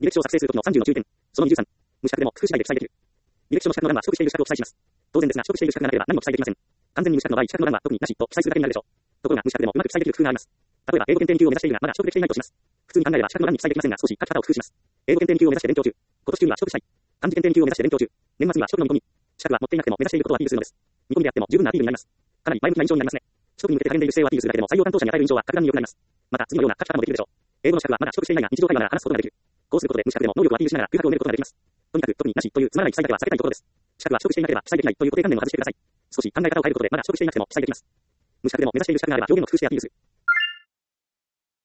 履歴書を作成するときの30の注意点。その23。無資格でも複数次第で記載できる。履歴書の資格の欄は取得している資格を記載します。当然ですが、取得している資格がなければ何も記載できません。完全に無資格の場合、資格の欄は特になしと記載するだけになるでしょう。ところが、無資格でもうまく記載できる工夫があります。例えば、英語検定2級を目指しているが、まだ取得できていないとします。普通に考えれば資格の欄に記載できませんが、少し書き方を工夫します。英語検定2級を目指して勉強中。今年中には取得したい。漢字検定2級を目指して勉強中。年末には取得の見込み。資格は持っていなくても目指していることをアピールするのです。見込みであっても十分なアピールになります。かなり前向きな印象になりますね。取得に向けて励んでいる姿勢をアピールするだけでも採用担当者に与える印象は格段に良くなります。また、次のような書き方もできるでしょう。英語の資格はまだ取得していないが、日常会話なら話すことができる。こうすることで無資格でも能力をアピールしながら空白を埋めることができます。とにかく、特になしというつまらない記載だけは避けたいところです。資格は取得していなければ記載できないという固定観念を外してください。少し考え方を変えることでまだ取得していなくても記載できます。無資格でも目指している資格があれば表現を工夫してアピールする。